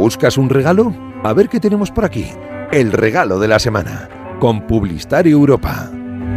¿Buscas un regalo? A ver qué tenemos por aquí. El regalo de la semana, con Publistar Europa.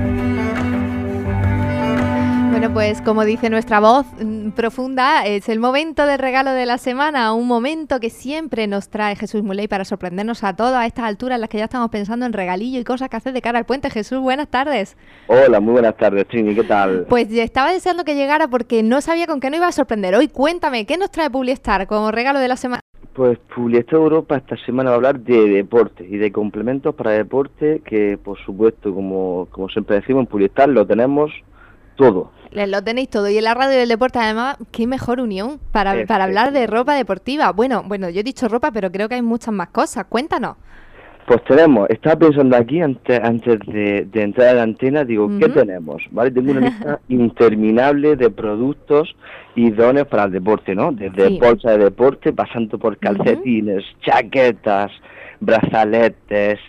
Bueno, pues como dice nuestra voz profunda, es el momento del regalo de la semana, un momento que siempre nos trae Jesús Muley para sorprendernos a todos a estas alturas en las que ya estamos pensando en regalillo y cosas que hacer de cara al puente. Jesús, buenas tardes. Hola, muy buenas tardes, Trini, ¿qué tal? Pues estaba deseando que llegara porque no sabía con qué nos iba a sorprender. Hoy cuéntame, ¿qué nos trae Publistar como regalo de la semana? Pues Publistar Europa esta semana va a hablar de deporte y de complementos para deporte que, por supuesto, como siempre decimos, en Publistar lo tenemos todo. Lo tenéis todo. Y en la radio del deporte, además, qué mejor unión para hablar de ropa deportiva. Bueno, yo he dicho ropa, pero creo que hay muchas más cosas. Cuéntanos. Pues estaba pensando aquí antes de entrar a la antena, digo, ¿qué tenemos? ¿Vale? Tengo una lista interminable de productos idóneos para el deporte, ¿no? Desde bolsa de deporte, pasando por calcetines, chaquetas, brazaletes,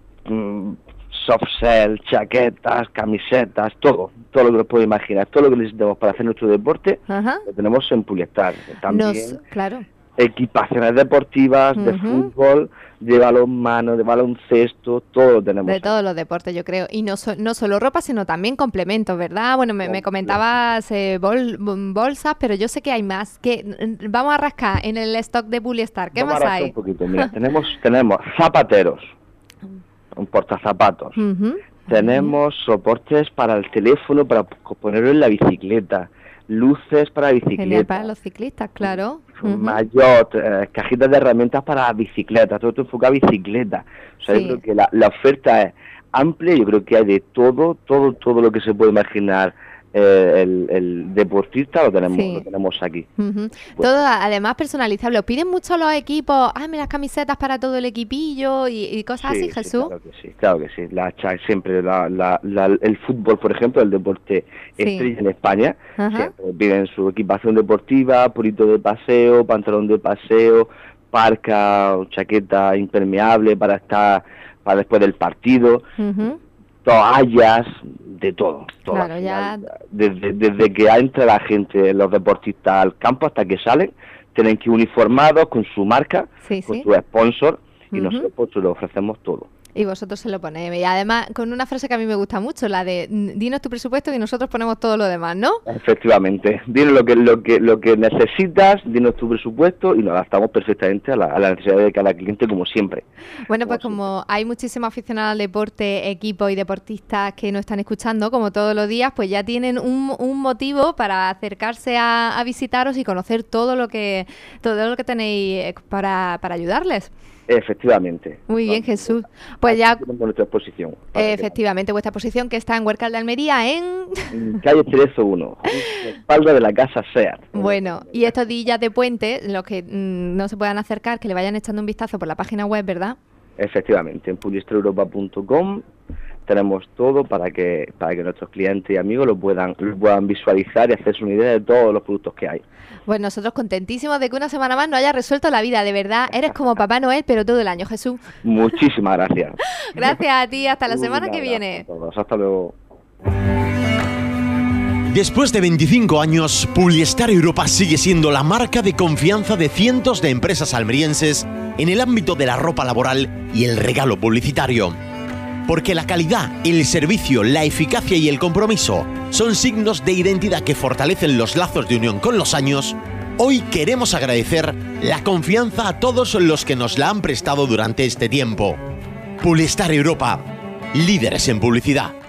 softshell, chaquetas, camisetas, todo lo que nos puedo imaginar, todo lo que necesitamos para hacer nuestro deporte, lo tenemos en Publistar. También equipaciones deportivas, de fútbol, de balonmano, de baloncesto, todo lo tenemos. De todos los deportes, yo creo. Y no solo ropa, sino también complementos, ¿verdad? Bueno, me comentabas bolsas, pero yo sé que hay más. Vamos a rascar en el stock de Publistar. ¿Qué más hay? Un poquito. Mira, tenemos zapateros, un portazapatos. Tenemos soportes para el teléfono, para ponerlo en la bicicleta, luces para bicicleta. Genial para los ciclistas, claro. Maillot, cajitas de herramientas para bicicleta, todo esto enfocado a bicicleta. O sea, yo creo que la oferta es amplia, yo creo que hay de todo lo que se puede imaginar. El deportista lo tenemos aquí. Todo además personalizable. ¿Os piden mucho los equipos? Las camisetas para todo el equipillo y cosas así, Jesús. Claro que sí. Siempre el fútbol, por ejemplo, el deporte estrella en España, siempre piden su equipación deportiva, purito de paseo, pantalón de paseo, parca, chaqueta impermeable para después del partido. Toallas, de todo. Claro, ya. Desde que entra la gente, los deportistas al campo hasta que salen, tienen que ir uniformados con su marca, con su sponsor, y nosotros pues lo ofrecemos todo. Y vosotros se lo ponéis. Y además, con una frase que a mí me gusta mucho, la de dinos tu presupuesto y nosotros ponemos todo lo demás, ¿no? Efectivamente. Dinos lo que necesitas, dinos tu presupuesto y nos adaptamos perfectamente a la necesidad de cada cliente, como siempre. Bueno, pues como hay muchísimos aficionados al deporte, equipos y deportistas que nos están escuchando, como todos los días, pues ya tienen un motivo para acercarse a visitaros y conocer todo lo que tenéis para ayudarles. Efectivamente. Muy bien, Jesús. Pues ya tenemos nuestra exposición. Efectivamente, vuestra exposición que está en Huércal de Almería, en calle Cerezo 1, en la espalda de la casa SEAT. Bueno, y estos días de puente, los que no se puedan acercar, que le vayan echando un vistazo por la página web, ¿verdad? Efectivamente, en publistareuropa.com tenemos todo para que nuestros clientes y amigos lo puedan visualizar y hacerse una idea de todos los productos que hay. Pues nosotros contentísimos de que una semana más nos haya resuelto la vida, de verdad. Eres como Papá Noel, pero todo el año, Jesús. Muchísimas gracias. Gracias a ti, hasta la semana que viene. Hasta luego. Después de 25 años, Publistar Europa sigue siendo la marca de confianza de cientos de empresas almerienses en el ámbito de la ropa laboral y el regalo publicitario. Porque la calidad, el servicio, la eficacia y el compromiso son signos de identidad que fortalecen los lazos de unión con los años, hoy queremos agradecer la confianza a todos los que nos la han prestado durante este tiempo. Publistar Europa, líderes en publicidad.